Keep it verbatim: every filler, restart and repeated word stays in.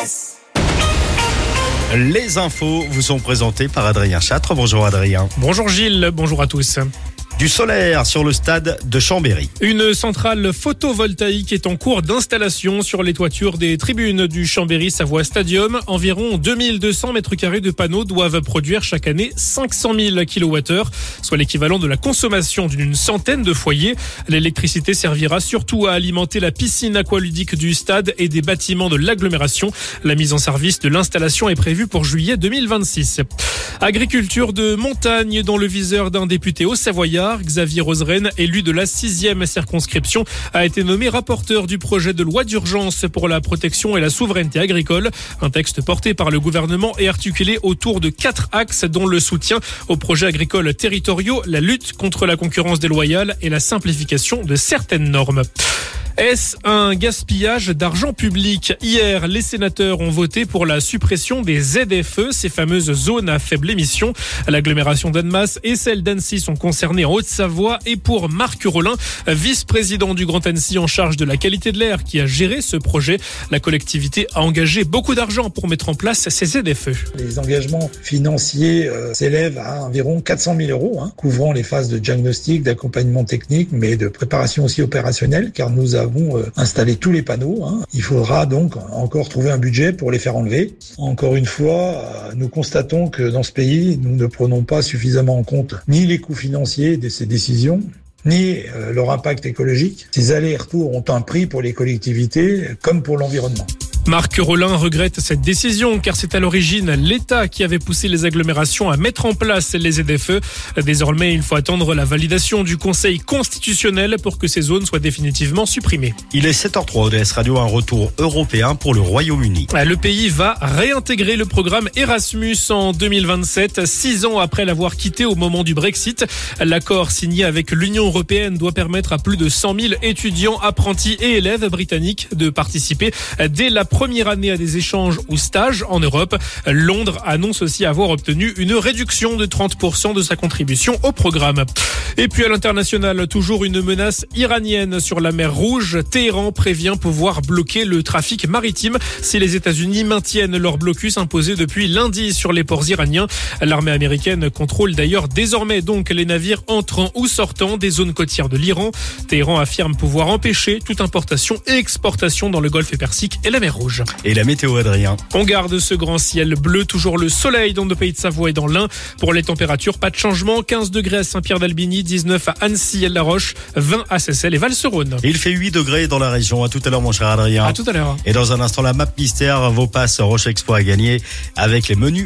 S. Les infos vous sont présentées par Adrien Châtre. Bonjour Adrien. Bonjour Gilles, bonjour à tous. Du solaire sur le stade de Chambéry. Une centrale photovoltaïque est en cours d'installation sur les toitures des tribunes du Chambéry Savoie Stadium. Environ deux mille deux cents mètres carrés de panneaux doivent produire chaque année cinq cent mille kilowattheures, soit l'équivalent de la consommation d'une centaine de foyers. L'électricité servira surtout à alimenter la piscine aqualudique du stade et des bâtiments de l'agglomération. La mise en service de l'installation est prévue pour juillet deux mille vingt-six. Agriculture de montagne dans le viseur d'un député au Savoyard. Xavier Roseren, élu de la sixième circonscription, a été nommé rapporteur du projet de loi d'urgence pour la protection et la souveraineté agricole. Un texte porté par le gouvernement et articulé autour de quatre axes, dont le soutien aux projets agricoles territoriaux, la lutte contre la concurrence déloyale et la simplification de certaines normes. Est-ce un gaspillage d'argent public ? Hier, les sénateurs ont voté pour la suppression des Z F E, ces fameuses zones à faible émission. L'agglomération d'Annemasse et celle d'Annecy sont concernées en Haute-Savoie. Et pour Marc Rollin, vice-président du Grand Annecy en charge de la qualité de l'air, qui a géré ce projet, la collectivité a engagé beaucoup d'argent pour mettre en place ces Z F E. Les engagements financiers euh, s'élèvent à environ quatre cent mille euros, hein, couvrant les phases de diagnostic, d'accompagnement technique, mais de préparation aussi opérationnelle, car nous avons avons installé tous les panneaux. Hein. Il faudra donc encore trouver un budget pour les faire enlever. Encore une fois, nous constatons que dans ce pays, nous ne prenons pas suffisamment en compte ni les coûts financiers de ces décisions, ni leur impact écologique. Ces allers-retours ont un prix pour les collectivités comme pour l'environnement. Marc Rollin regrette cette décision car c'est à l'origine l'État qui avait poussé les agglomérations à mettre en place les Z F E. Désormais, il faut attendre la validation du Conseil constitutionnel pour que ces zones soient définitivement supprimées. Il est sept heures zéro trois, O D S Radio, un retour européen pour le Royaume-Uni. Le pays va réintégrer le programme Erasmus en deux mille vingt-sept, six ans après l'avoir quitté au moment du Brexit. L'accord signé avec l'Union européenne doit permettre à plus de cent mille étudiants, apprentis et élèves britanniques de participer dès la première année à des échanges ou stages en Europe. Londres annonce aussi avoir obtenu une réduction de trente pour cent de sa contribution au programme. Et puis à l'international, toujours une menace iranienne sur la mer Rouge. Téhéran prévient pouvoir bloquer le trafic maritime si les États-Unis maintiennent leur blocus imposé depuis lundi sur les ports iraniens. L'armée américaine contrôle d'ailleurs désormais donc les navires entrant ou sortant des zones côtières de l'Iran. Téhéran affirme pouvoir empêcher toute importation et exportation dans le Golfe Persique et la mer Rouge. Et la météo, Adrien. On garde ce grand ciel bleu, toujours le soleil dans le pays de Savoie et dans l'Ain. Pour les températures, pas de changement. quinze degrés à Saint-Pierre-d'Albigny, dix-neuf à Annecy-et-la-Roche, vingt à Seyssel et Val-sur-Rhône. Il fait huit degrés dans la région. À tout à l'heure, mon cher Adrien. À tout à l'heure. Et dans un instant, la map mystère, vos passes Roche Expo à gagner avec les menus